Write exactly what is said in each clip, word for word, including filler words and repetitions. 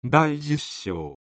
だいじゅっ章。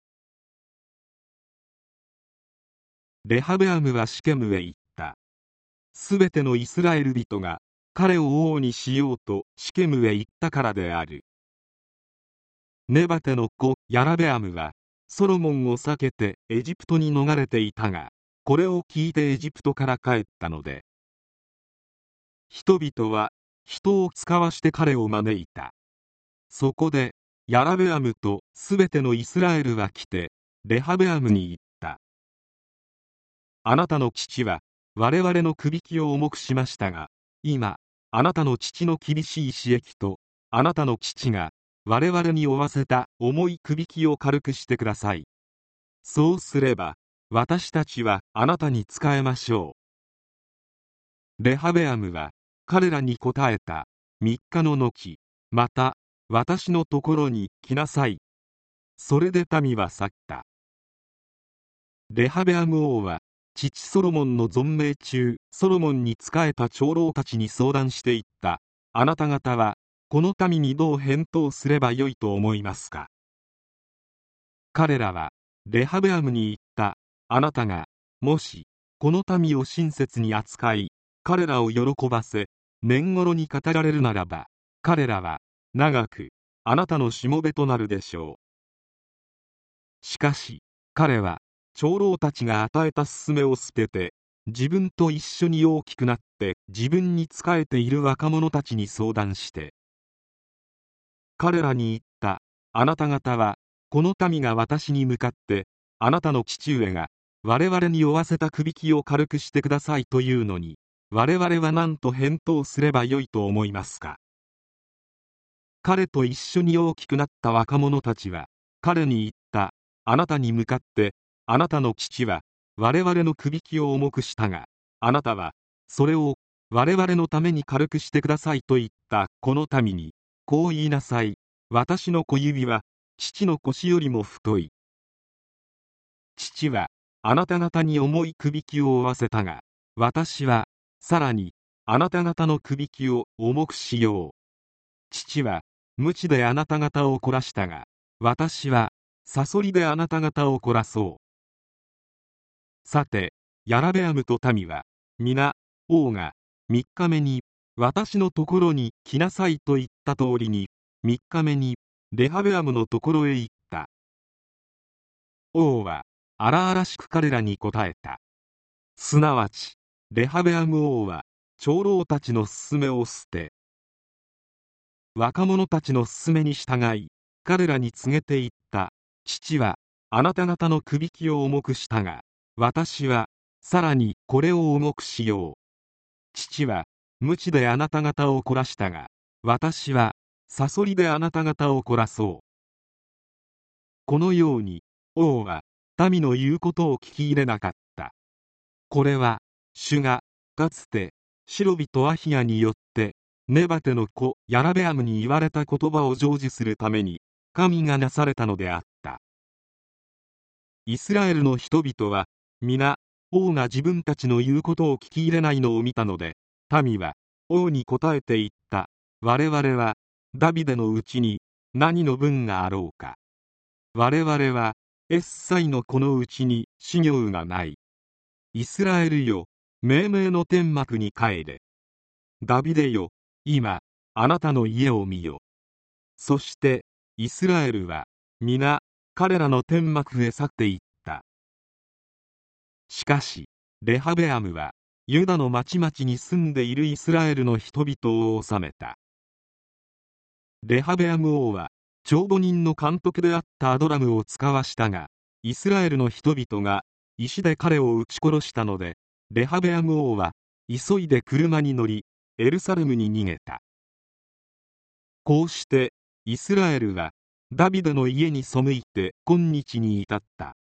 レハベアムはシケムへ行った。すべてのイスラエル人が彼を王にしようとシケムへ行ったからである。ネバテの子ヤラベアムはソロモンを避けてエジプトに逃れていたが、これを聞いてエジプトから帰ったので、人々は人を使わして彼を招いた。そこでヤラベアムとすべてのイスラエルは来てレハベアムに言った。あなたの父は我々の首輝を重くしましたが、今あなたの父の厳しい刺激とあなたの父が我々に負わせた重い首輝を軽くしてください。そうすれば私たちはあなたに仕えましょう。レハベアムは彼らに答えた。三日の後、また私のところに来なさい。それで民は去った。レハベアム王は父ソロモンの存命中、ソロモンに仕えた長老たちに相談していった。あなた方はこの民にどう返答すればよいと思いますか。彼らはレハベアムに言った。あなたがもしこの民を親切に扱い、彼らを喜ばせ年頃に語られるならば、彼らは長くあなたのしもべとなるでしょう。しかし彼は長老たちが与えた勧めを捨てて、自分と一緒に大きくなって自分に仕えている若者たちに相談して彼らに言った。あなた方はこの民が私に向かってあなたの父上が我々に負わせた首輝を軽くしてくださいというのに、我々は何と返答すればよいと思いますか。彼と一緒に大きくなった若者たちは彼に言った。あなたに向かってあなたの父は我々の首輝を重くしたが、あなたはそれを我々のために軽くしてくださいと言ったこの民にこう言いなさい。私の小指は父の腰よりも太い。父はあなた方に重い首輝を負わせたが、私はさらにあなた方の首輝を重くしよう。父は鞭であなた方を懲らしたが、私はサソリであなた方を懲らそう。さてヤラベアムと民は皆王が三日目に私のところに来なさいと言った通りに三日目にレハベアムのところへ行った。王は荒々しく彼らに答えた。すなわちレハベアム王は長老たちの勧めを捨て、若者たちの勧めに従い彼らに告げていった。父はあなた方の首輝を重くしたが、私はさらにこれを重くしよう。父は鞭であなた方を懲らしたが、私はサソリであなた方を懲らそう。このように王は民の言うことを聞き入れなかった。これは主がかつてシロビとアヒアによってネバテの子ヤラベアムに言われた言葉を成就するために神がなされたのであった。イスラエルの人々は皆王が自分たちの言うことを聞き入れないのを見たので、民は王に答えて言った。我々はダビデのうちに何の分があろうか。我々はエッサイの子のうちに私業がない。イスラエルよ、命名の天幕に帰れ。ダビデよ、今あなたの家を見よ。そしてイスラエルは皆彼らの天幕へ去っていった。しかしレハベアムはユダの町々に住んでいるイスラエルの人々を治めた。レハベアム王は帳簿人の監督であったアドラムを使わしたが、イスラエルの人々が石で彼を撃ち殺したので、レハベアム王は急いで車に乗りエルサレムに逃げた。こうしてイスラエルはダビデの家に背いて今日に至った。